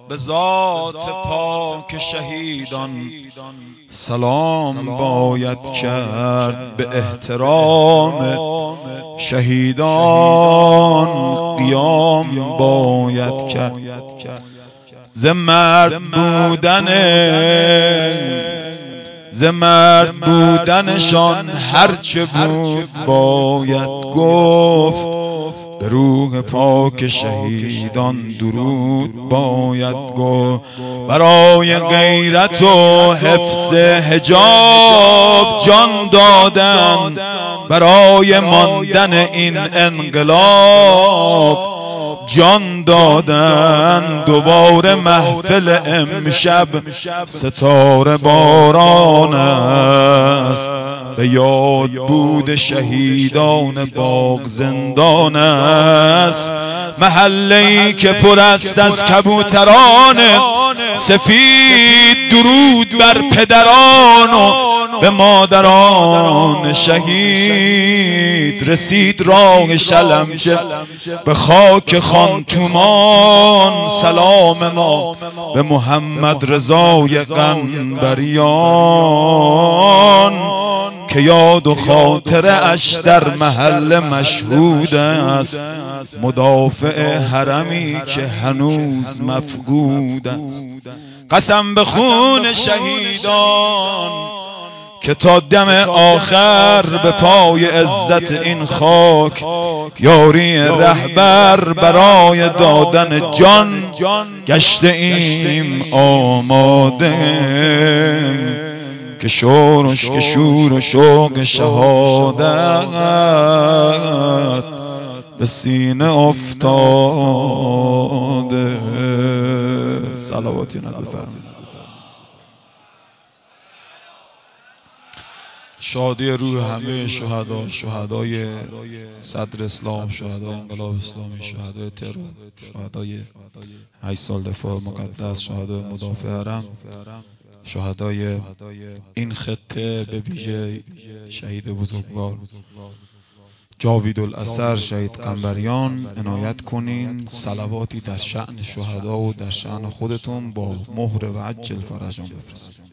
به ذات پاک شهیدان سلام باید کرد، به احترام شهیدان قیام باید کرد. ز مرد بودنشان هرچه بود باید گفت، به روح پاک شهیدان درود باید گفت. برای غیرت و حفظ حجاب جان دادن، برای ماندن این انقلاب جان دادن. دوباره محفل امشب ستاره باران است، به یاد بود شهیدان باغ زندان است. محله‌ای که پر است از کبوتران سفید، درود بر پدران و به مادران شهید. رسید راه شلمچه به خاک خانتومان، سلام ما به محمد رضای قنبریان، که یاد و خاطره اش در محل مشهود است. مدافع حرمی که هنوز مفقود است. قسم به خون شهیدان که تا دم آخر به پای عزت این خاک یاری رهبر برای دادن جان گشته ایم آماده، که شور و شوق شهادت به سینه افتاده. صلواتی نبی فرمایید. شادی روح همه شهدا، شهدای صدر اسلام، شهدای انقلاب اسلامی، شهدای ترور، شهدای 8 سال دفاع مقدس، شهدای مدافع حرم، شهدای این خطه، به ویژه شهید بزرگوار جاوید الاثر شهید قنبریان عنایت کنین. صلواتی در شأن شهدا و در شأن خودتون با مهر و عجل فرجام بفرستید.